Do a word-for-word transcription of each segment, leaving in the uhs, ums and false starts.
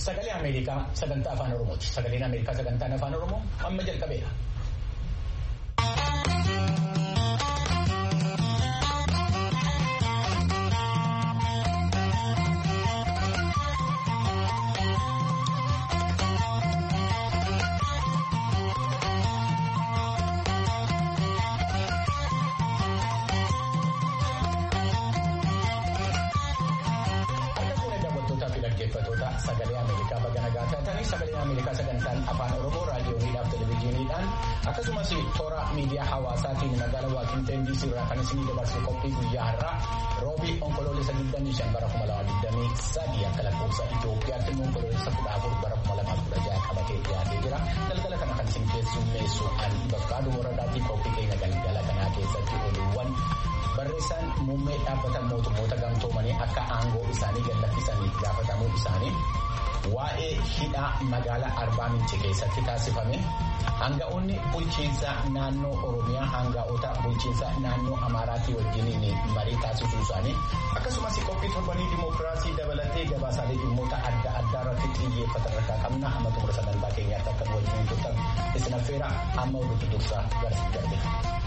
Sagalee Ameerikaa sagantaa afaan Oromooti. Sagaleen Ameerikaa sagantaan afaan Oromoo amma jalqabeera. Sagalee Ameerikaa baga nagaa taatanii sagalee Ameerikaa sagantaan afaan Oromoo raadiyooniidhaaf televezyiiniidhaan akkasumas toora miidiyaa hawaasaatiin magaalaa Waashingtan D C irraa kan isinii dabarsu qophii guyyaa har'aa roobii onkoloolessa digdamii shan bara kuma lama digdamii sadii akka lakkoofsa Itoophiyaatti immoo onkoloolessa kudha afur bara kuma lama kudha jaha qabatee dhiyaatee jira. Galgala kana kan isin keessummeessu ani Bakkaaduu Moradaatii qophii keenya galgala kanaa keessatti oduuwwan barreessaan muummee dhaabbata mootummoota gamtoomanii akka aangoo isaanii gadhiisaniif gaafatamuu isaanii waa'ee hidhaa magaalaa Arbaa Minchii keessatti taasifame hanga'oonni bulchiinsa naannoo Oromiyaa hanga'oota bulchiinsa naannoo Amaaraatii wajjiniin marii taasisuu isaanii akkasumas qophii torbanii dimookiraasii dabalatee gabaasaalee dhimmoota adda addaa irratti xiyyeeffatan irraa qabna amma xumura sagantaa keenyaatti akka wajjin turtan isin affeera amma oduutu dursaa garasitti darbe.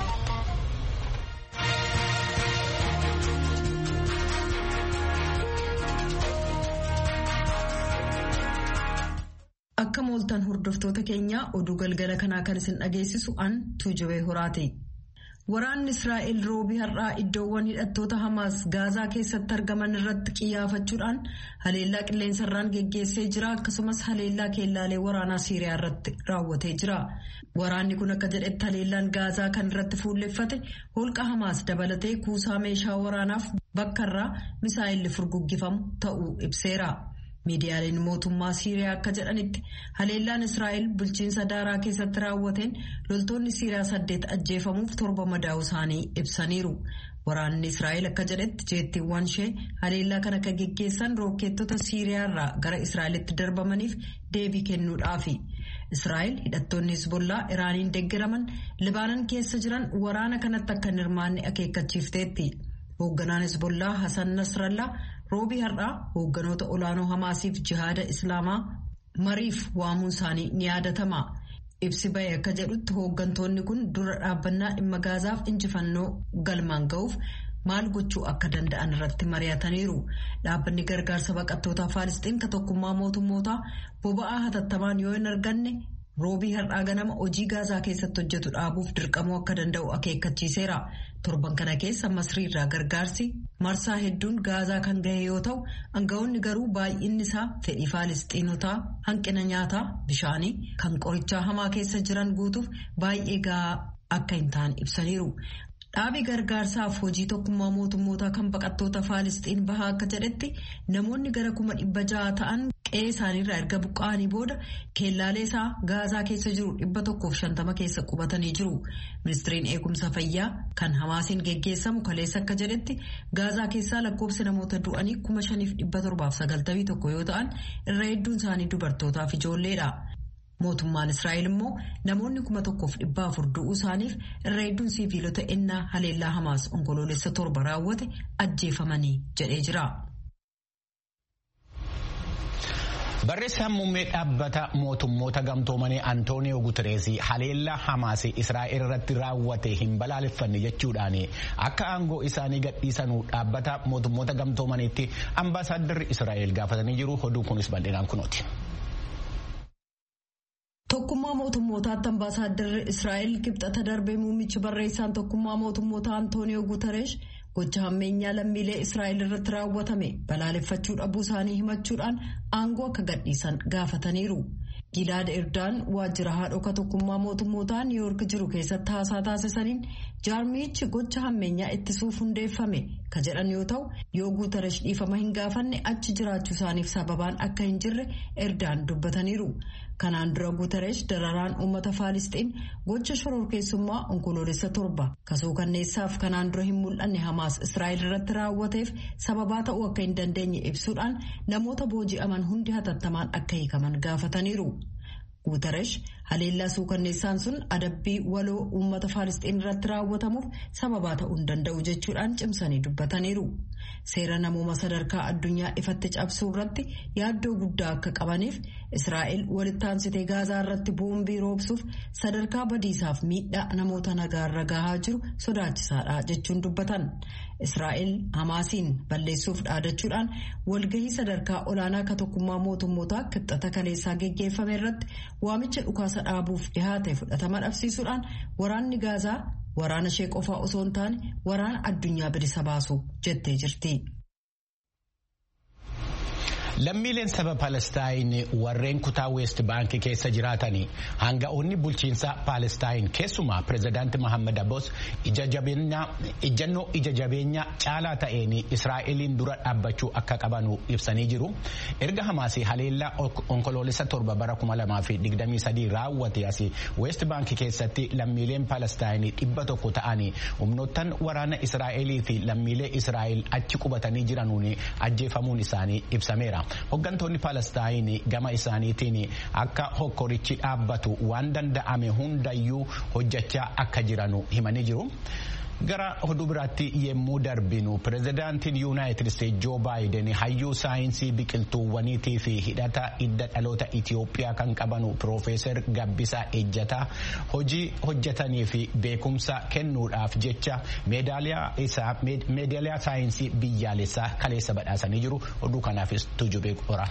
Akka mooltan hordoftoota keenya oduu galgala kanaa kan isin dhageessisu an Tuujubee Horaati. Waraanni Israa'el roobii har'aa iddoowwan hidhattoota Hamaas Gaazaa keessatti argaman irratti qiyyaafachuudhaan haleellaa qilleensarraan geggeessee jira akkasumas haleellaa keellaalee waraanaa Siiriyaa irratti raawwatee jira. Waraanni kun akka jedhetti haleellaan Gaazaa kan irratti fuulleffate holqa Hamaas dabalatee kuusaa meeshaa waraanaaf bakka irraa misaa'illi furguggifamu ta'uu ibseera. Miidiyaaleen mootummaa Siiriyaa akka jedhanitti haleellaan Israa'el bulchiinsa daaraa keessatti raawwateen loltoonni Siiriyaa saddeet ajjeefamuuf torba madaa'uu isaanii ibsaniiru. Waraanni Israa'el akka jedhetti jeettiiwwan ishee haleellaa kana akka geggeessan rookeettota Siiriyaa irraa gara Israa'elitti darbamaniif deebii kennuudhaafi. Israa'el hidhattoonni Hizbollaa Iraaniin deeggaraman Libaanan keessa jiran waraana kanatti akka hin hirmaanne akeekkachiifteetti. Hoogganaan Hizbollaa Hasan Nasrallaa roobii har'aa hoogganoota olaanoo Hamaasiif jihaada Islaamaa mariif waamuun isaanii ni yaadatama. Ibsi ba'e akka jedhutti hooggantoonni kun dura dhaabbannaa dhimma Gaazaaf injifannoo galmaan ga'uuf maal gochuu akka danda'an irratti mari'ataniiru. Dhaabbanni gargaarsa baqattootaa Faalisxiin ka tokkummaa mootummootaa boba'aa hatattamaan yoo hin arganne roobii har'aa ganama hojii Gaazaa keessatti hojjetu dhaabuuf dirqamuu akka danda'u akeekkachiiseera. Torban kana keessa Masrii irraa gargaarsi marsaa hedduun Gaazaa kan gahe yoo ta'u aangawoonni garuu baay'inni isaa fedhii Faalisxiinotaa hanqina nyaataa bishaanii kan qorichaa hamaa keessa jiran guutuuf baay'ee gahaa akka hin taane ibsaniiru. Dhaabii gargaarsaaf hojii tokkummaa mootummootaa kan baqattoota Faalisxiin bahaa akka jedhetti namoonni gara kuma dhibba ja'a ta'an qe'ee isaaniirraa erga buqqa'anii booda keellaalee isaa Gaazaa keessa jiru dhibba tokkoof shantama keessa qubatanii jiru. Ministiriin eegumsa fayyaa kan Hamaasiin geggeessamu kaleessa akka jedhetti Gaazaa keessaa lakkoofsi namoota du'anii kuma shaniif dhibba torbaaf sagaltamii tokko yoo ta'an irra hedduun isaanii dubartootaaf ijoolleedha. Mootummaan Israa'el immoo namoonni kuma tokkoof dhibba afur du'uu isaaniif irra hedduun siiviilota ennaa haleellaa Hamaas onkoloolessa torba raawwate ajjeefamanii jedhee jira. Barreessaan muummee dhaabbata mootummoota gamtoomanii Antooniyoo Guterees haleellaa Hamaas Israa'el irratti raawwate hin balaaleffanne jechuudhaan akka aangoo isaanii gadhiisanuu dhaabbata mootummoota gamtoomaniitti ambaasaaddarri Israa'el gaafatanii jiru. Oduu kunis bal'inaan kunooti. Tokkummaa mootummootaatti ambaasaaddarri Israa'el kibxata darbee muummichi barreessaan tokkummaa mootummoota Antooniyoo Guterees gocha hammeenyaa lammiilee Israa'el irratti raawwatame balaaleffachuu dhabuu isaanii himachuudhaan aangoo akka gadhiisan gaafataniiru. Gilaad Erdaan waajjira haadhoka tokkummaa mootummootaa Niiwuork jiru keessatti haasaa taasisaniin jaarmiichi gocha hammeenyaa ittisuuf hundeeffame ka jedhan yoo ta'u yoo Guterees dhiifama hin gaafanne achi jiraachuu isaaniif sababaan akka hin jirre Erdaan dubbataniiru. Kanaan dura Guterees dararaan uummata Faalisxiin gocha shororkeessummaa onkoloolessa torba kasoo kanneessaaf kanaan dura hin mul'anne Hamaas Israa'el irratti raawwateef sababaa ta'uu akka hin dandeenye ibsuudhaan namoota booji'aman hundi hatattamaan akka hiikaman gaafataniiru. Guterees haleellaa suukanneessaan sun adabbii waloo uummata Faalisxiin irratti raawwatamuuf sababaa ta'uu hin danda'u jechuudhaan cimsanii dubbataniiru. seera namooma sadarkaa addunyaa ifatti cabsuu irratti yaaddoo guddaa akka qabaniif Israa'el walitti aansitee Gaazaa irratti boombii roobsuuf sadarkaa badiisaaf miidhaa namoota nagaarra gahaa jiru sodaachisaadha jechuun dubbatan. Israa'el Hamaasiin balleessuuf dhaadachuudhaan walgahii sadarkaa olaanaa ka tokkummaa mootummootaa kibxata kaleessaa geggeeffame irratti waamicha dhukaasa dhaabuuf dhihaate fudhatama dhabsiisuudhaan waraanni Gaazaa waraana ishee qofaa osoo hin taane waraana addunyaa bilisa baasu jettee jirti. Lammiileen saba Palestaayin warreen kutaa West Bank keessa jiraatanii hanga'oonni bulchiinsa Palestaayin keessumaa pirezidaanti Mohaammed Abbas ijannoo ija jabeenya caalaa ta'een Israa'eliin dura dhaabbachuu akka qabanu ibsanii jiru. Erga Hamaasii haleellaa onkoloolessa torba bara kuma lamaa fi digdamii sadii raawwate asii West Bank keessatti lammiileen Palestaayin dhibba tokko ta'anii humnoottan waraana Israa'elii fi lammiilee Israa'el achi qubatanii jiranuun ajjeefamuun isaanii ibsameera. Hoggantoonni Palestaayin gama isaaniitiin akka hokkorichi dhaabbatu waan danda'ame hundayyuu hojjechaa akka jiranu himanii jiru. Gara oduu biraatti yemmuu darbinu pirezidaantiin Yuunaayitid Isteetsi Joo Baayiden hayyuu saayinsii biqiltuuwwaniitii fi hidhata hidda dhaloota Itiyoophiyaa kan qabanu Piroofeesar Gabbisaa Ejjataa hojii hojjetanii fi beekumsa kennuudhaaf jecha meedaaliyaa saayinsii biyyaalessaa kaleessa badhaasanii jiru. Oduu kanaafis tujubee qora.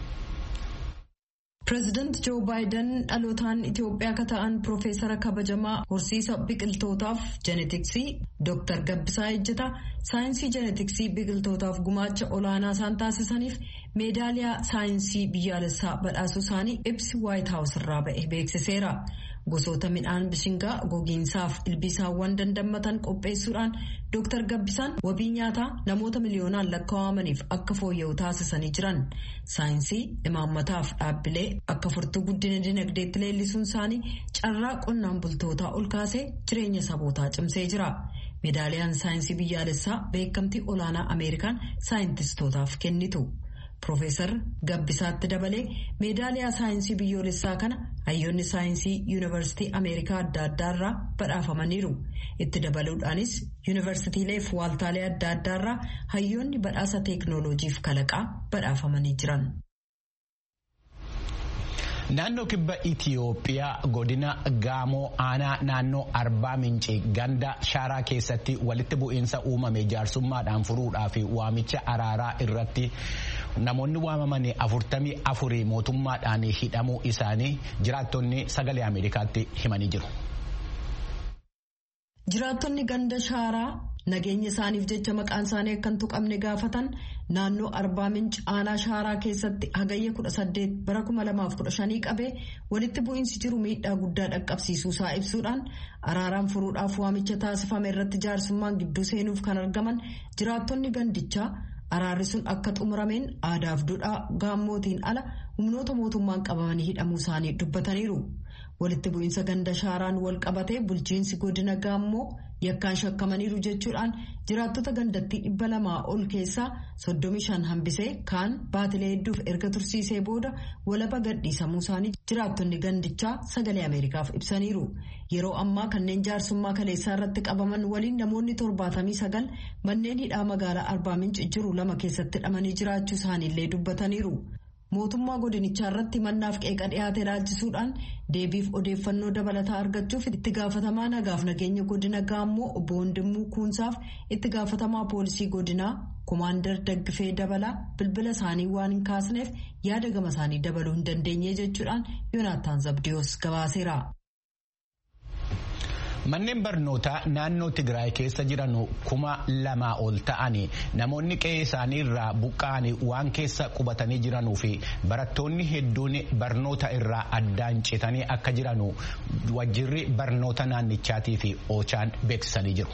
Pireezidaanti Joo Baayiden dhalootaan Itiyoophiyaa akka ta'an Piroofeesara kabajamaa horsiisa biqiltootaaf jeenetiksii Dooktar Gabbisaa Ejjataa saayinsii jeenetiksii biqiltootaaf gumaacha olaanaa isaan taasisaniif meedaaliyaa saayinsii biyyaalessaa badhaasuu isaanii ibsi Waayit Haawus irraa ba'e beeksiseera. Gosoota midhaan bishingaa gogiinsaaf ilbiisaawwan dandammatan qopheessuudhaan Dooktar Gabbisaan wabii nyaataa namoota miliyoonaan lakkaawamaniif akka fooyya'u taasisanii jiran. Saayinsii imaammataaf dhaabbilee akka furtuu guddina dinagdeetti leellisuun isaanii carraa qonnaan bultootaa ol kaasee jireenya sabootaa cimsee jira. Meedaaliyaan saayinsii biyyaalessaa beekamtii olaanaa Ameerikaan saayintistootaaf kennitu. Piroofeesar Gabbisaatti dabalee meedaaliyaa saayinsii biyyoolessaa kana hayyoonni saayinsii yuunivarsiitii Ameerikaa adda addaarraa badhaafamaniiru. Itti dabaluudhaanis yuunivarsiitiilee fi waaltaalee adda addaarraa hayyoonni badhaasa teeknooloojiif kalaqaa badhaafamanii jiran. Naannoo kibba Itiyoophiyaa godina Gaamoo aanaa naannoo Arbaa Mincii ganda Shaaraa keessatti walitti bu'iinsa uumame jaarsummaadhaan furuudhaaf waamicha araaraa irratti namoonni waamamanii afurtamii afurii mootummaadhaan hidhamuu isaanii jiraattonni sagalee Ameerikaatti himanii jiru. Jiraattonni ganda Shaaraa nageenya isaaniif jecha maqaan isaanii akka hin tuqamne gaafatan naannoo Arbaa Minci aanaa Shaaraa keessatti hagayya kudha saddeet bara kuma lamaaf kudha shanii qabee walitti bu'iinsi jiru miidhaa guddaa dhaqqabsiisuu isaa ibsuudhaan araaraan furuudhaaf waamicha taasifame irratti jaarsummaan gidduu seenuuf kan argaman jiraattonni gandichaa araarri sun akka xumurameen aadaaf duudhaa gaammootiin ala humnoota mootummaan qabamanii hidhamuu isaanii dubbataniiru. Walitti bu'iinsa ganda Shaaraan wal qabatee bulchiinsi godina Gaammoo yakkaan shakkamaniiru jechuudhaan jiraattota gandattii dhibba lamaa ol keessaa soddomii shan hambisee kaan baatilee hedduuf erga tursiisee booda walaba gadhiisamuu isaanii jiraattonni gandichaa sagalee Ameerikaaf ibsaniiru. Yeroo ammaa kanneen jaarsummaa kaleessaa irratti qabaman waliin namoonni torbaatamii sagal manneen hidhaa magaalaa Arbaa Minci jiru lama keessatti hidhamanii jiraachuu isaaniillee dubbataniiru. Mootummaa godinichaa irratti mannaaf qeeqa dhiyaate ilaalchisuudhaan deebiif odeeffannoo dabalataa argachuuf itti gaafatamaa nagaaf nageenya godina Gaammoo obbo Hundimmuu Kuunsaaf itti gaafatamaa poolisii godinaa Komaandar Daggifee Dabalaa bilbila isaanii waan hin kaasneef yaada gama isaanii dabaluu hin dandeenye jechuudhaan Yoonaataan Zabdiyoos gabaaseera. Manneen barnootaa naannoo Tigraay keessa jiran kuma lamaa ol ta'anii namoonni qe'ee isaanii irraa buqqa'anii waan keessa qubatanii jiranuu fi barattoonni hedduun barnoota irraa addaan citanii akka jiran wajjirri barnoota naannichaatii fi Oochaan beeksisanii jiru.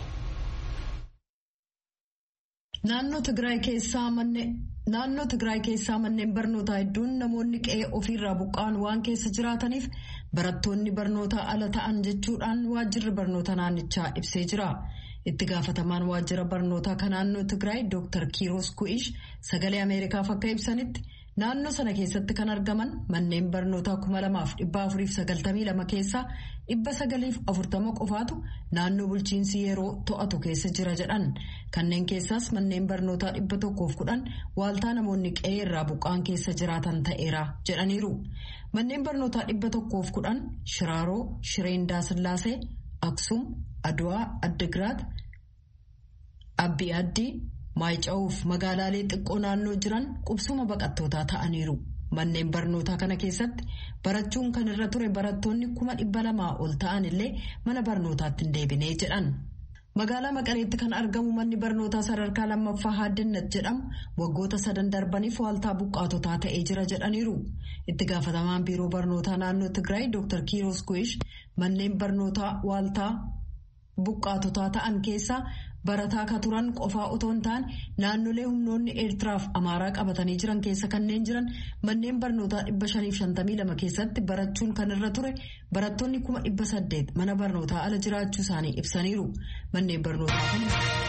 Naannoo Tigraay keessaa manneen Naannoo Tigraay keessaa manneen barnootaa hedduun namoonni qe'ee ofiirraa buqqa'an waan keessa jiraataniif barattoonni barnootaa ala ta'an jechuudhaan waajjirri barnoota naannichaa ibsee jira. Itti gaafatamaan waajjira barnootaa kan naannoo Tigraay Dooktar Kiiroos Ku'ish sagalee Ameerikaaf akka ibsanitti Naannoo sana keessatti kan argaman manneen barnootaa kuma lamaaf dhibba afuriif sagaltamii lama keessaa dhibba sagaliif afurtama qofaatu naannoo bulchiinsi yeroo to'atu keessa jira jedhan. Kanneen keessaas manneen barnootaa dhibba tokkoof kudhan waaltaa namoonni qe'ee irraa buqqaan keessa jiraatan ta'eera jedhaniiru. Manneen barnootaa dhibba tokkoof kudhan Shiraaroo, Shireen Daasillaasee, Aksum, Adwaa, Addigiraat, Abbi Addii, Maayica'uuf magaalaalee xiqqoo naannoo jiran qubsuma baqattootaa ta'aniiru. Manneen barnootaa kana keessatti barachuun kan irra ture barattoonni kuma dhibba lamaa ol ta'an illee mana barnootaatti hin deebinee jedhan. Magaalaa Maqaleetti kan argamu manni barnootaa sadarkaa lammaffaa Haaddinat jedhamu waggoota sadan darbaniif waaltaa buqqaatotaa ta'ee jira jedhaniiru. Itti gaafatamaan biiroo barnootaa naannoo Tigraay Dooktar Kiiros Kuish manneen barnootaa waaltaa buqqaatotaa ta'an keessaa barataa ka turan qofaa otoo hin taane naannolee humnoonni Eertiraaf Amaaraa qabatanii jiran keessa kanneen jiran manneen barnootaa dhibba shaniif shantamii lama keessatti barachuun kan irra ture barattoonni kuma dhibba saddeet mana barnootaa ala jiraachuu isaanii ibsaniiru. Manneen barnootaa kun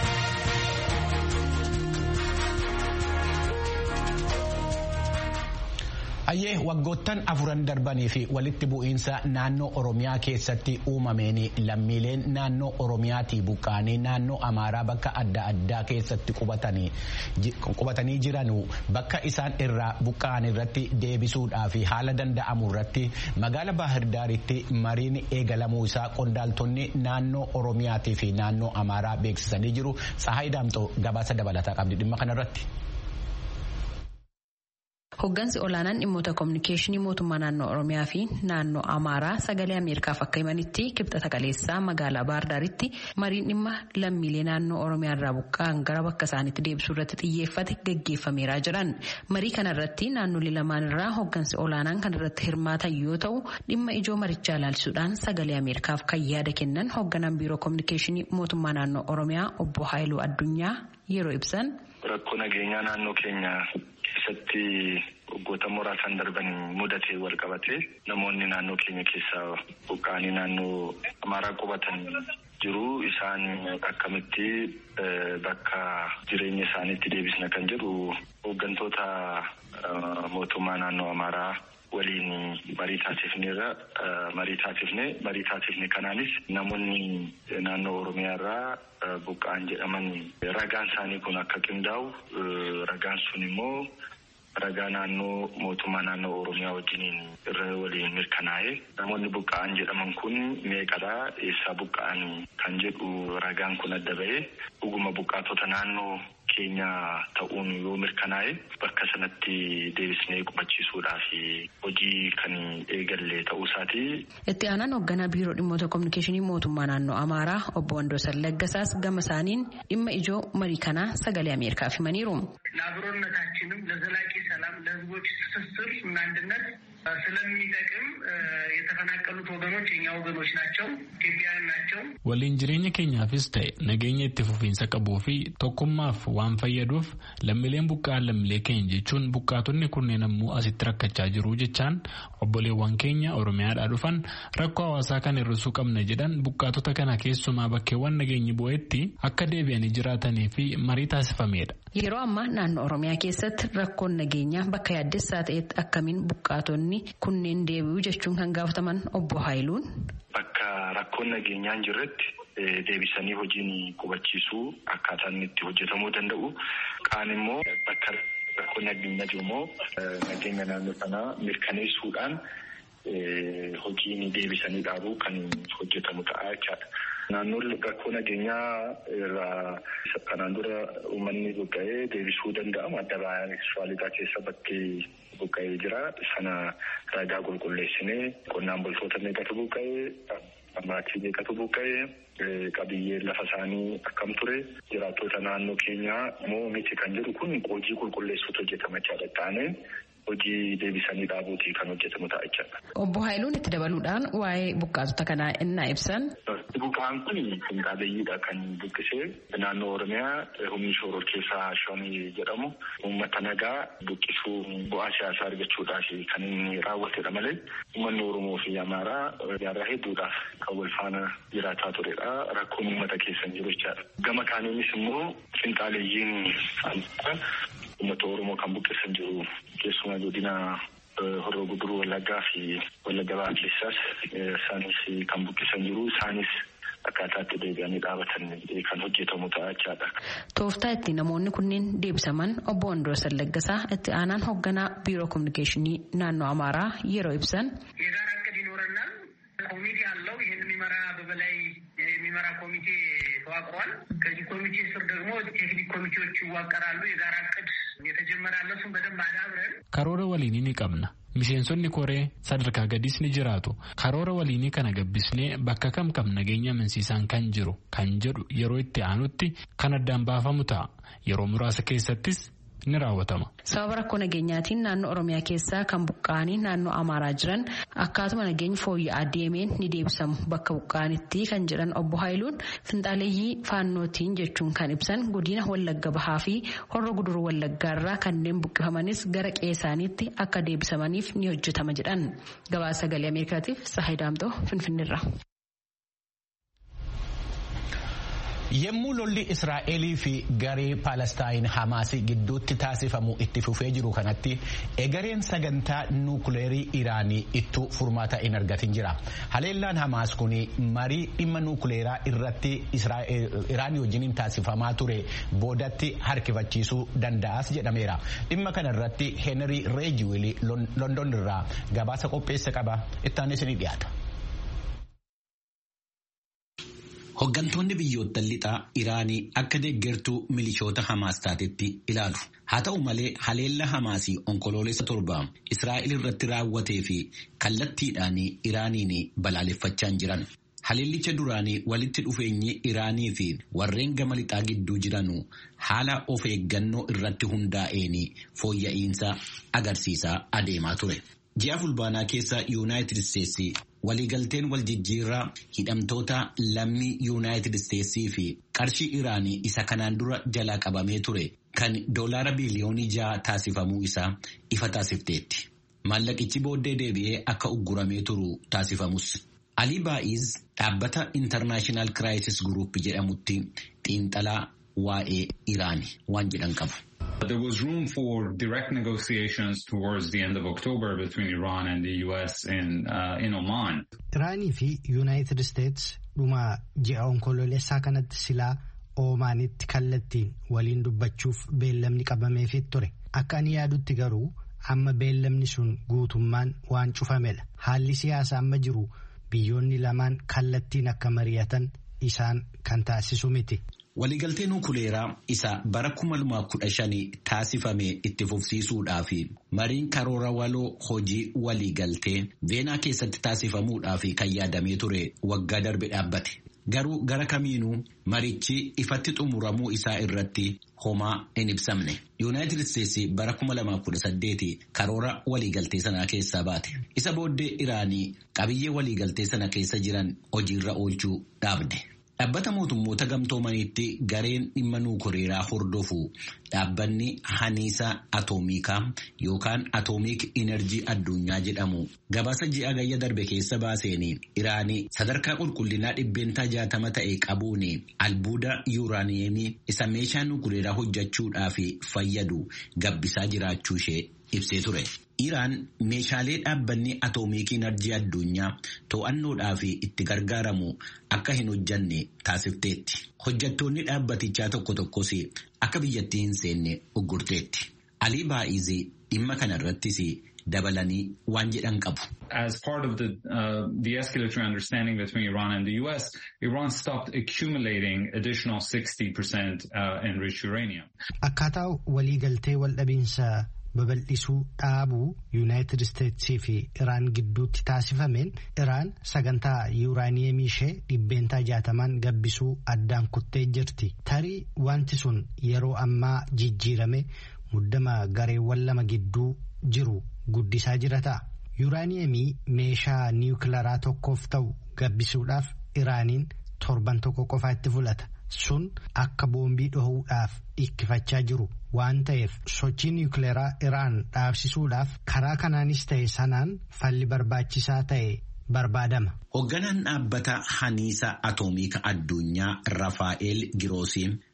Ayyee waggoottan afuran darbanii fi walitti bu'iinsa naannoo Oromiyaa keessatti uumameen lammiileen naannoo Oromiyaatii buqqaanii naannoo Amaaraa bakka adda addaa keessatti qubatanii jiran bakka isaan irraa buqqa'an irratti deebisuudhaa fi haala danda'amu irratti magaala Baahirdaaritti mariin eegalamuu isaa qondaaltonni naannoo Oromiyaatii fi naannoo Amaaraa beeksisanii jiru. Tsahaay Daamxoo gabaasa dabalataa qabdi dhimma kanarratti. Hoggansi olaanaan dhimmoota kominikeeshinii mootummaa naannoo Oromiyaa fi naannoo Amaaraa sagalee Ameerikaaf akka himanitti kibxata kaleessaa magaalaa Baahirdaaritti mariin dhimma lammiilee naannoo Oromiyaa irraa buqqa'an gara bakka isaaniitti deebisuu irratti xiyyeeffate gaggeeffameera jedhan. Marii kanarratti naannolee lamaan irraa hoggansi olaanaan kan irratti hirmaatan yoo ta'u dhimma ijoo marichaa ilaalchisuudhaan sagalee Ameerikaaf kan yaada kennan hogganaan biiroo kominikeeshinii mootummaa naannoo Oromiyaa obbo Haayiluu Addunyaa yeroo ibsan. Rakkoo nageenyaa naannoo keenya keessatti waggoota muraasan darban mudatee wal qabatee namoonni naannoo keenya keessaa buqqa'anii naannoo Amaaraa qubatan jiru. Isaan akkamitti bakka jireenya isaaniitti deebisna kan jedhu hooggantoota mootummaa naannoo Amaaraa waliin marii taasifneerra marii taasifne marii taasifne kanaanis namoonni naannoo Oromiyaa irraa buqqa'an jedhaman ragaan isaanii kun akka qindaa'u ragaan sun immoo ragaa naannoo mootummaa naannoo Oromiyaa wajjiniin irra waliin mirkanaa'e namoonni buqqa'an jedhaman kun meeqadha eessaa buqqa'an kan jedhu ragaan kun adda ba'ee dhuguma buqqaatota naannoo keenya ta'uun yoo mirkanaa'e bakka sanatti deebisnee qubachiisuudhaaf hojii kan eegalle ta'uu isaati. Itti aanaan hoogganaa biiroo dhimmoota kominikeeshinii mootummaa naannoo Amaaraa obbo Wandoosan Laggasaas gama isaaniin dhimma ijoo marii kanaa sagalee Ameerikaaf himaniiru. ለአብሮነታችንም ለዘላቂ ሰላም ለሕዝቦች ትስስር እና አንድነት ስለሚጠቅም የተፈናቀሉት ወገኖች የኛ ወገኖች ናቸው፣ ኢትዮጵያውያን ናቸው። waliin jireenya keenyaafis ta'e nageenya itti fufiinsa qabuu fi tokkummaaf waan fayyaduuf lammiileen buqqa'an lammiilee keenya jechuun buqqaatonni kunneen ammoo asitti rakkachaa jiru jechaan obboleewwan keenya Oromiyaadhaa dhufan rakkoo hawaasaa kan hir'isuu qabna jedhan buqqaatota kana keessumaa bakkeewwan nageenyi bu'eetti akka deebi'anii jiraatanii fi marii taasifameedha. Yeroo ammaa naannoo Oromiyaa keessatti rakkoon nageenyaa bakka yaaddessaa ta'etti akkamiin buqqaatonni kunneen deebi'u jechuun kan gaafataman obbo Haayiluun. Bakka rakkoon nageenyaa hin jirretti deebisanii hojiin qubachiisuu akkaataan itti hojjetamuu danda'u. Kaan immoo bakka rakkoon nageenyaa jiru immoo nageenya naannoo sanaa mirkaneessuudhaan hojiin deebisanii dhaabuu kan hojjetamu ta'a jechaadha. Naannoon rakkoo nageenyaa irraa kanaan dura uummanni buqqa'ee deebisuu danda'amu adda baay'ee keessa bakkee buqqa'ee jira. Sana ragaa qulqulleessinee qonnaan bultoota meeqatu buqqa'ee, maatii meeqatu buqqa'ee, qabiyyee lafa isaanii akkam ture, jiraattota naannoo keenyaa moo miti kan jedhu kun hojii qulqulleessuutu hojjetama jechaadha. Taanee hojii deebisanii dhaabuutii kan hojjetamu ta'a jechaadha. Obbo Haayiluun itti dabaluudhaan waa'ee buqqaatota kanaa innaa ibsan. Buqqaan kun qinxaaleeyyiidha kan buqqisee naannoo Oromiyaa humni shooror keessaa shanii jedhamu uummata nagaa buqqisuu bu'aa siyaasaa argachuudhaaf kan inni raawwatedha malee uummanni Oromoo fi Amaaraa jaarraa hedduudhaaf kan wal faana jiraataa turedha. Rakkoon uummata keessa jiru jechaadha. Gama kaaniinis immoo qinxaaleeyyiin uummata Oromoo kan buqqisan jiru keessumaa godina Horroo Guduruu Wallaggaa fi Wallagga Bahaa keessaas isaanis kan buqqisan jiru isaanis akkaataatti deebi'anii dhaabatan kan hojjetamu ta'a jechaadha. Tooftaa itti namoonni kunneen deebisaman obbo Wandoosan Laggasaa itti aanaan hoogganaa biiroo kominikeeshinii naannoo Amaaraa yeroo ibsan. የጋራ እቅድ ይኖረናል። ኮሚቴ አለው። ይህን የሚመራ በበላይ የሚመራ ኮሚቴ ተዋቅሯል። ከዚህ ኮሚቴ ስር ደግሞ ቴክኒክ ኮሚቴዎች ይዋቀራሉ። የጋራ እቅድ የተጀመረ አለ። እሱን በደንብ አዳብረን karoora waliinii ni qabna. Miseensonni koree sadarkaa gadiis ni jiraatu. Karoora waliinii kana gabbisnee bakka kam kam nageenya amansiisaan kan jiru kan jedhu yeroo itti aanutti kan addaan baafamu ta'a. Yeroo muraasa keessattis ni raawwatama. Sababa rakkoo nageenyaatiin naannoo Oromiyaa keessaa kan buqqa'anii naannoo Amaaraa jiran akkaatuma nageenyi fooyya'aa deemeen ni deebisamu bakka buqqa'anitti kan jedhan obbo Haayiluun finxaaleeyyii faannootiin jechuun kan ibsan godina Wallagga Bahaa fi Horroo Guduruu Wallaggaarraa kanneen buqqifamanis gara qe'eesaaniitti akka deebisamaniif ni hojjetama jedhan. Gabaasa Sagalee Ameerikaatiif Sahay Daamtoo Finfinneerra. Yemmuu lolli Israa'elii fi garee Palestaayin Hamaasii gidduutti taasifamu itti fufee jiru kanatti egereen sagantaa nuukileerii Iraanii ittuu furmaata hin argatin jira. Haleellaan Hamaas kun marii dhimma nuukileeraa irratti Iraanii wajjin taasifamaa ture boodatti harkifachiisuu danda'as jedhameera. Dhimma kana irratti Henry Reejiwil London irraa gabaasa qopheesse qaba. Ittaanis ni dhiyaata. Hooggantoonni biyyoota lixaa Iraanii akka deeggartuu milishoota Hamaas taatetti ilaalu. Haa ta'u malee haleella Hamaasii onkoloolessa torba Israa'el irratti raawwatee fi kallattiidhaan Iraaniin balaaleffachaa jiran. Haleellicha duraanii walitti dhufeenyi Iraanii fi warreen gama lixaa gidduu jiranu haala of eeggannoo irratti hundaa'een fooyya'insa agarsiisaa adeemaa ture. Ji'a fulbaanaa keessa Yuunaayitid Isteetsi waliigalteen waljijjiirraa hidhamtoota lammii Yuunaayitid Isteetsii fi qarshii Iraanii isa kanaan dura jalaa qabamee ture kan doolaara biliyoonii ja'a taasifamuu isaa ifa taasifteetti. Maallaqichi booddee deebi'ee akka ugguramee turu taasifamus. Ali Baa'iz dhaabbata International Crisis Group jedhamutti xiinxalaa waa'ee Iraanii waan jedhan qabu. There was room for direct negotiations towards the end of October between Iran and the U S in, uh, in Oman. Iraanii fi United States dhuma ji'a onkoloolessaa kanatti silaa Omaanitti kallattiin waliin dubbachuuf beellamni qabameefii ture. Akka ani yaadutti garuu amma beellamni sun guutummaan waan cufamedha. Haalli siyaasaa amma jiru biyyoonni lamaan kallattiin akka mari'atan isaan kan taasisu miti. Waliigaltee nuukileeraa isa bara kuma lama kudha shanii taasifame itti fufsiisuudhaaf mariin karoora waloo hojii waliigaltee Veenaa keessatti taasifamuudhaaf kan yaadamee ture waggaa darbe dhaabbate. Garuu gara kamiinuu marichi ifatti xumuramuu isaa irratti homaa hin ibsamne. Yuunaayitid Isteetsi bara kuma lama kudha saddeeti karoora waliigaltee sanaa keessaa baate. Isa booddee Iraanii qabiyyee waliigaltee sana keessa jiran hojiirra oolchuu dhaabde. Dhaabbata mootummoota gamtoomaniitti gareen dhimma nuukileeraa hordofu dhaabbanni haniisa atoomikaa yookaan atoomiik inerjii addunyaa jedhamu gabaasa ji'a gayya darbe keessa baaseen Iraanii sadarkaa qulqullinaa dhibbeentaa jaatama ta'e qabuun albuuda yuuraaniyeemii isa meeshaa nuukileeraa hojjechuudhaaf fayyadu gabbisaa jiraachuu ishee ibsee ture. Iraan meeshaalee dhaabbanni atoomiik inerjii addunyaa to'annoodhaaf itti gargaaramu akka hin hojjanne taasifteetti. Hojjettoonni dhaabbatichaa tokko tokkos akka biyyattii hin seenne uggurteetti. Ali Baa'iz dhimma kanarrattis dabalanii waan jedhan qabu. As part of the uh, the escalatory understanding between Iran and the U S, Iran stopped accumulating additional sixty percent uh, enriched uranium. Akkaataa waliigaltee waldhabiinsa babal'isuu dhaabuu Yuunaayitid Isteetsii fi Iraan gidduutti taasifameen Iraan sagantaa yuuraaniyeemii ishee dhibbeentaa jaatamaan gabbisuu addaan kuttee jirti. Tarii wanti sun yeroo ammaa jijjiirame muddama gareewwan lama gidduu jiru guddisaa jira ta'a. Yuuraaniyeemii meeshaa niwukilaraa tokkoof ta'u gabbisuudhaaf Iraaniin torban tokko qofaa itti fudhata. Sun akka boombii dhohuudhaaf dhikkifachaa jiru waan ta'eef sochii niwukileeraa Iraan dhaabsisuudhaaf karaa kanaanis ta'e sanaan falli barbaachisaa ta'e barbaadama. Hoogganaan dhaabbata haniisa atoomiika addunyaa Rafaa'el Giroosii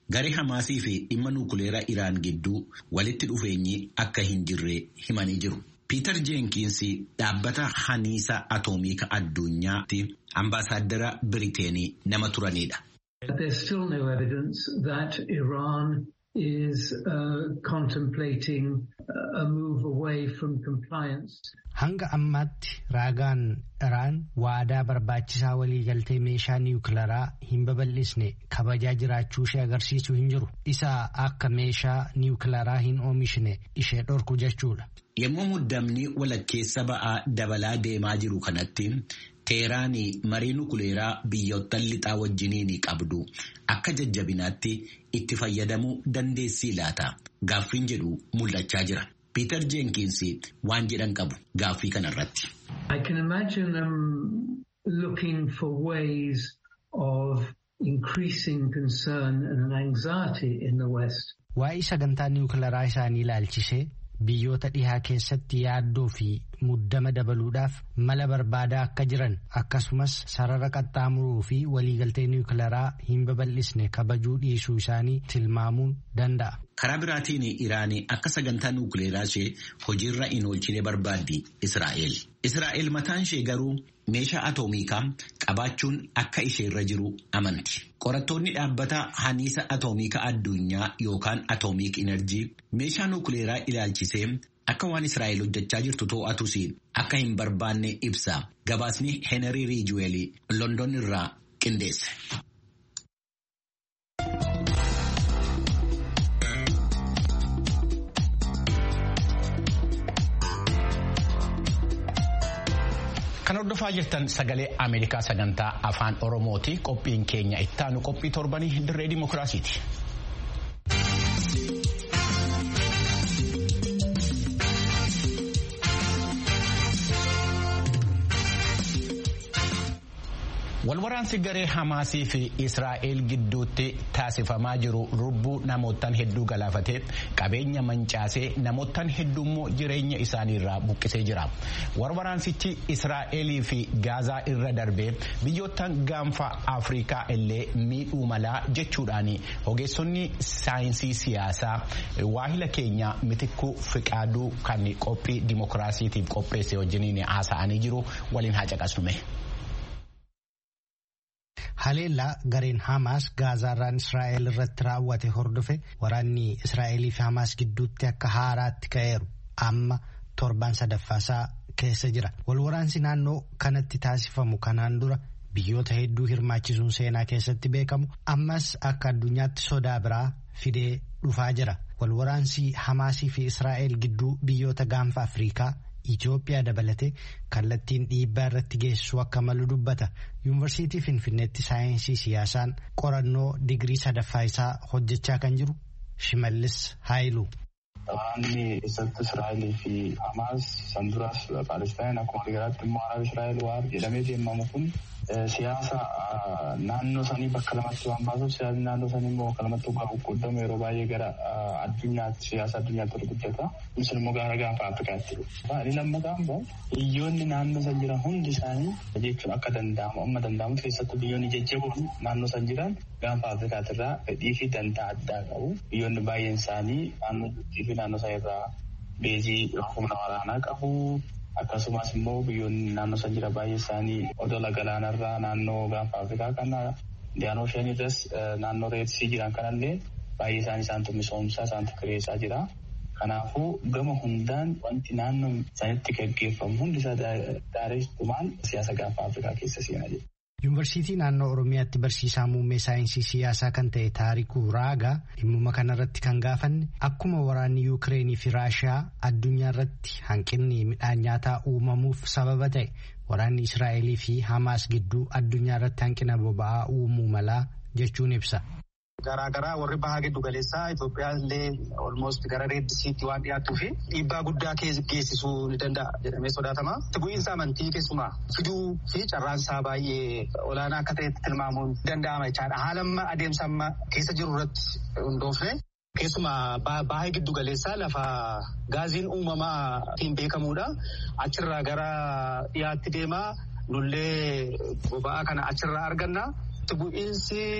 Garee Hamaasii fi dhimma nuukileeraa Iraan gidduu walitti dhufeenyi akka hin jirre himanii jiru. Piiter Jeenkiinsi dhaabbata haniisa atoomiika addunyaatti ambaasaadara Biriteenii nama turanidha. There's still no evidence that Iran is uh, contemplating a move away from compliance. Hanga ammaatti raagaan Iraan waadaa barbaachisaa waliigaltee meeshaa niwukilaraa hin babal'isne kabajaa jiraachuu ishee agarsiisuu hin jiru. Isa akka meeshaa niwukilaraa hin oomishne ishee dhorku jechuudha. Yommuu muddamni walakkeessa ba'aa dabalaa deemaa jiru kanatti Teheraan marii nuukileeraa biyyoota lixaa wajjiniin qabdu akka jajjabinaatti itti fayyadamuu dandeessii laata gaaffiin jedhu mul'achaa jira. Piiter Jeenkiinsi waan jedhan qabu gaaffii kanarratti. I can imagine them looking for ways of increasing concern and anxiety in the West. Waa'ee sagantaa niwukilaraa isaanii ilaalchisee biyyoota dhihaa keessatti yaaddoo fi muddama dabaluudhaaf mala barbaadaa akka jiran akkasumas sarara qaxxaamuruu fi waliigaltee niwukilaraa hin babal'isne kabajuu dhiisuu isaanii tilmaamuun danda'a. Karaa biraatiin Iraan akka sagantaa nuukileeraa ishee hojiirra hin oolchine barbaaddi Israa'el. Israa'el mataan ishee garuu meeshaa atoomiikaa qabaachuun akka isheerra jiru amanti. Qorattoonni dhaabbata haniisa atoomiika addunyaa yookaan atoomiik inerjii meeshaa nuukileeraa ilaalchisee akka waan Israa'el hojjechaa jirtu to'atus akka hin barbaanne ibsa. Gabaasni Henry Ridgwell London irraa qindeesse. Kan hordofaa jirtan sagalee Ameerikaa sagantaa afaan Oromooti. Qophiin keenya ittaanu qophii torbanii dirree dimokiraasiiti. Walwaraansi garee Hamaasii fi Israa'el gidduutti taasifamaa jiru lubbuu namootaan hedduu galaafatee qabeenya mancaasee namootaan hedduu immoo jireenya isaanii irraa buqqisee jira. Walwaraansichi Israa'elii fi Gaazaa irra darbee biyyoottan gaanfa Afrikaa illee miidhuu malaa jechuudhaan ogeessonni saayinsii siyaasaa waahila keenya Mitikkuu Fiqaaduu kan qophii dimokiraasiitiif qopheesse wajjiniin haasa'anii jiru waliin haa caqasnume. Haleellaa gareen Hamaas Gaazaarraan Israa'el irratti raawwate hordofe waraanni Israa'elii fi Hamaas gidduutti akka haaraatti ka'eeru amma torban sadaffaasaa keessa jira. Walwaraansi naannoo kanatti taasifamu kanaan dura biyyoota hedduu hirmaachisuun seenaa keessatti beekamu ammas akka addunyaatti sodaa biraa fidee dhufaa jira. Walwaraansi Hamaasii fi Israa'el gidduu biyyoota gaanfa Afrikaa Itoophiyaa dabalatee kallattiin dhiibbaa irratti geessisuu akka malu dubbata. Yuunivarsiitii Finfinneetti saayinsii siyaasaan qorannoo digirii sadaffaa isaa hojjechaa kan jiru Shimallis Haayiluu. Waraanni keessatti Israa'elii fi Hamaas san duraas Paalestaan akkuma garaatti immoo Araab Israa'el waar jedhamee deemamu kun siyaasa naannoo sanii bakka lamatti waan baasuuf siyaasni naannoo sanii immoo bakka lamatti ugaa guddamu yeroo baay'ee gara addunyaatti siyaasa addunyaatti ol guddata. Kunis immoo gara gaanfa Afrikaatti dhufa. Inni lammataan immoo biyyoonni naannoo san jiran hundi isaanii jechuun akka danda'amu amma danda'amu keessattuu biyyoonni jajjaboon naannoo san jiran gaanfa Afrikaatirraa fedhii fi dantaa addaa qabu. Biyyoonni baay'een isaanii naannoo fi naannoo isaa irraa beezii humna waraanaa qabu. Akkasumas immoo biyyoonni naannoo san jira baay'ee isaanii odola galaanarraa naannoo gaanfa Afrikaa kana Indiyaanoo Oosheeniirras naannoo reetsii jiran kanallee baay'ee isaanii isaantu misoomsaa isaantu kireessaa jira. Kanaafuu gama hundaan wanti naannoo sanitti gaggeeffamu hundi isaa daareessumaan siyaasa gaanfa Afrikaa keessa seenaa jira. Yuunivarsiitii naannoo Oromiyaatti barsiisaa muummee saayinsii siyaasaa kan ta'e Taarikuu Raagaa dhimmuma kanarratti kan gaafanne akkuma waraanni Yuukireenii fi Raashiyaa addunyaa irratti hanqinni midhaan nyaataa uumamuuf sababa ta'e waraanni Israa'elii fi Hamaas gidduu addunyaa irratti hanqina boba'aa uumuu malaa jechuun ibsa. Garaagaraa warri bahaa giddu galeessaa Itoophiyaa illee almost gara reeddisiitti waan dhiyaattuu fi dhiibbaa guddaa geessisuu ni danda'a jedhamee sodaatama. Itti bu'iinsa amantii keessumaa fiduu fi carraansaa baay'ee olaanaa akka ta'etti tilmaamuun danda'ama jechaadha. Haala amma adeemsa amma keessa jiru irratti hundoofne keessumaa bahaa giddu galeessaa lafa gaaziin uumamaa ittiin beekamuudha. Achirraa gara dhiyaatti deemaa nullee boba'aa kana achirraa arganna. Itti bu'iinsi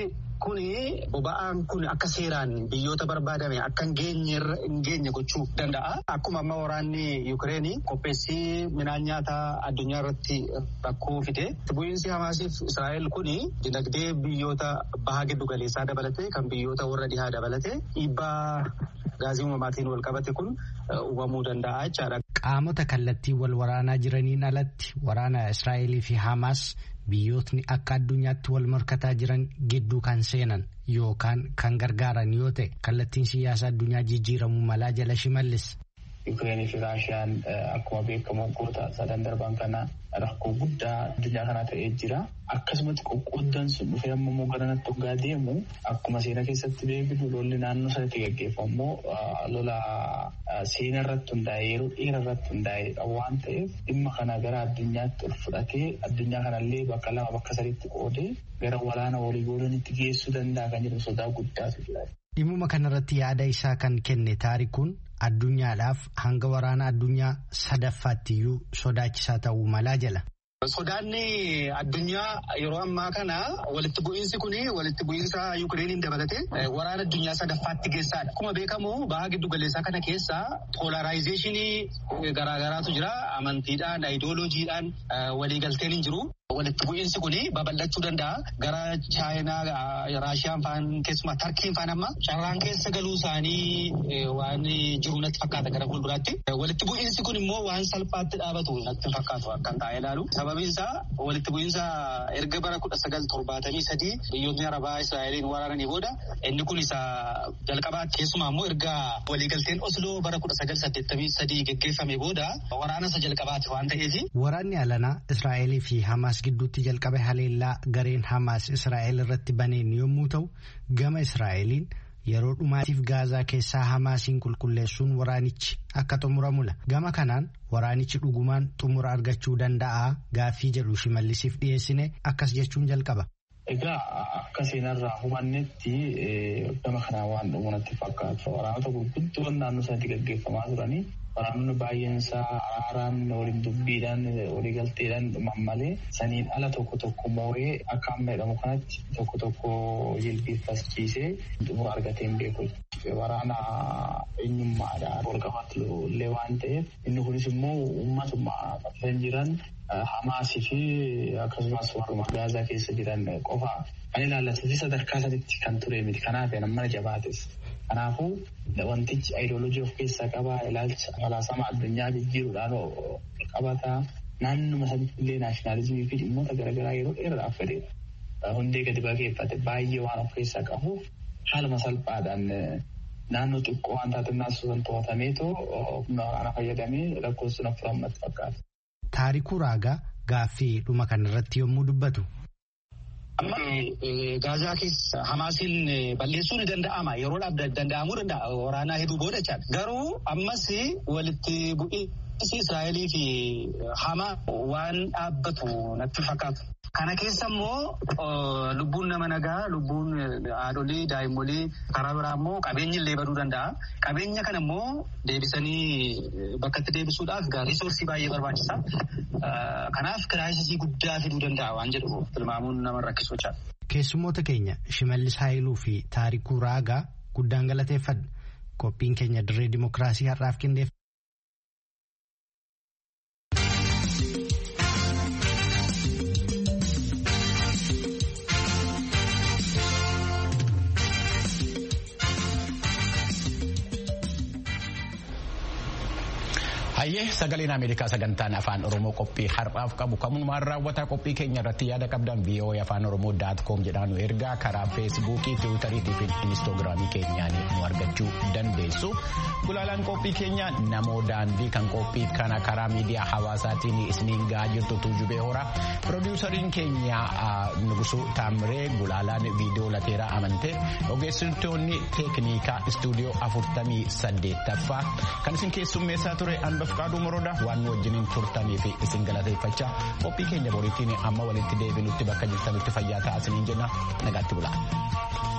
Kuni boba'aan kun akka seeraan biyyoota barbaadame akka hin geenye gochuu danda'a. Akkuma amma waraanni Yuukireenii qopheessii midhaan nyaataa addunyaa irratti rakkoo fide. Bu'iinsi Hamaasiif Israa'el kuni dinagdee biyyoota baha giddu galeessaa dabalatee kan biyyoota warra dhihaa dabalatee dhiibbaa gaazii uumamaatiin wal qabate kun uumamuu danda'a jechaadha. Qaamota kallattii wal waraanaa jiraniin alatti waraana Israa'elii fi Hamaas biyyootni akka addunyaatti wal morkataa jiran gidduu kan seenan yookaan kan gargaaran yoo ta'e kallattiin siyaasa addunyaa jijjiiramuu malaa jala Shimallis. Yuukireenii fi Raashiyaan akkuma beekamu waggoota sadan darban kana rakkoo guddaa addunyaa kanaa ta'ee jira. Akkasumatti qoqqooddan sun dhufee amma immoo garanatti hoggaa deemu akkuma seenaa keessatti beeknu lolli naannoo sanatti gaggeeffamu lola seenaa irratti hundaa'e yeroo dheeraa irratti hundaa'e waan ta'eef dhimma kana gara addunyaatti ol fudhatee addunyaa kanallee bakka lama bakka sadiitti qoodee gara walaana walii goolanitti geessuu danda'a kan jedhu sodaa guddaatu jira. Dhimmuma kanarratti yaada isaa kan kenne taarikuun addunyaadhaaf hanga waraana addunyaa sadaffaattiyyuu sodaachisaa ta'uu malaa jala. Sodaanni addunyaa yeroo ammaa kana walitti bu'iinsi kun walitti bu'iinsa Yuukireeniin dabalate waraana addunyaa sadaffaatti geessaadha. Akkuma beekamu baha giddu galeessaa kana keessa poolaraayzeeshinii garaagaraatu jira. Amantiidhaan, ayidooloojiidhaan waliigalteen hin jiru. Walitti bu'iinsi kun babal'achuu danda'a. Gara Chaayinaa, Raashiyaan faan keessumaa Tarkiin faan amma carraan keessa galuu isaanii waan jiru natti fakkaata gara fuulduraatti. Walitti bu'iinsi kun immoo waan salphaatti dhaabatu natti fakkaatu akkan taa'ee ilaalu. Sababiin isaa walitti bu'iinsa erga bara kudha sagal torbaatamii sadii biyyoonni Arabaa Israa'eliin waraananii booda inni kun isa jalqabaa keessumaa immoo erga waliigalteen Osloo bara kudha sagal saddeettamii sadii geggeeffame booda waraana isa jalqabaati waan ta'eef. Waraanni alanaa Israa'elii fi Hamaas gidduutti jalqabe haleellaa gareen Hamaas Israa'el irratti baneen yommuu ta'u gama Israa'eliin yeroo dhumaatiif Gaazaa keessaa Hamaasiin qulqulleessuun waraanichi akka xumuramula. Gama kanaan waraanichi dhugumaan xumura argachuu danda'a gaaffii jedhu Shimallisiif dhiyeessine akkas jechuun jalqaba. Egaa akka seenarraa hubannetti gama kanaa waan dhumunatti fakkaatu waraanota gurguddoon naannoo sanatti gaggeeffamaa turanii waraanonni baay'een isaa araaraan waliin dubbiidhaan waliigalteedhaan dhuman malee saniin ala tokko tokko mooree akka amma jedhamu kanatti tokko tokko jilbiiffachiisee xumura argatee hin beeku. Waraana eenyummaadhaan wal qabatu illee waan ta'eef inni kunis immoo uummatummaa kan jiran Hamaasii fi akkasumas warruma Gaazaa keessa jiran qofa kan ilaallatu fi sadarkaa sadiitti kan ture miti. Kanaaf mana jabaates. Kanaafuu wantichi ayidooloojii of keessaa qabaa ilaalcha falaasama addunyaa jijjiiruudhaan qabata naannuma sadiitti illee naashinaalizimii fi dhimmoota garaagaraa yeroo dheeraadhaaf fedheedha. Hundee gadi bageeffate baay'ee waan of keessaa qabuuf haaluma salphaadhaan naannoo xiqqoo waan taatinaas sun to'atameetoo humna waraanaa fayyadamee lakkoofsuun afurammatti fakkaata. Taarikuu Raagaa gaaffii dhuma kanarratti yommuu dubbatu. Amma Gaazaa keessa Hamaasiin balleessuu ni danda'ama. Yeroodhaaf danda'amuu danda'a. Waraanaa hedduu booda jechaadha. Garuu ammas walitti bu'iinsi Israa'elii fi Hamaa waan dhaabbatu natti fakkaatu. Kana keessa immoo lubbuun nama nagaa, lubbuun haadholii, daa'immolee karaa biraa immoo qabeenyi illee baduu danda'a. Qabeenya kana immoo deebisanii bakkatti deebisuudhaaf riisoorsii baay'ee barbaachisa. Kanaaf kiraayisisii guddaa fiduu danda'a waan jedhu tilmaamuun nama rakkisuu jira. Keessummoota keenya Shimallis Haayiluu fi Taarikuu Raagaa guddaan galateeffadha. Qophiin keenya dirree dimookiraasii har'aaf qindeeffate. Hayyee sagaleen Ameerikaa sagantaan afaan Oromoo qophii har'aaf qabu kanumaan raawwataa qophii keenya irratti yaada qabdan V O A afaan Oromoo daat koom jedhaan ergaa karaa feesbuukii tiwiitarii fi inistoogiraamii keenyaan nu argachuu dandeessu. Gulaalaan qophii keenya namoo daandii kan qophii kana karaa miidiyaa hawaasaatiin isiniin gahaa jirtu Tuujubee Horaa. Piroodyuusariin keenya Nugusuu Taamiree, gulaalaan viidiyoo Lateeraa Amantee, ogeessitoonni teeknikaa istuudiyoo afurtamii saddeettaffaa kan isin keessummeessaa ture Anbafqaaduu Morodaa waan wajjiniin turtanii fi isin galateeffachaa qophii keenya boriitiin amma walitti deebinutti bakka jirtanitti fayyaa ta'aa isiniin jenna nagaatti bulaa.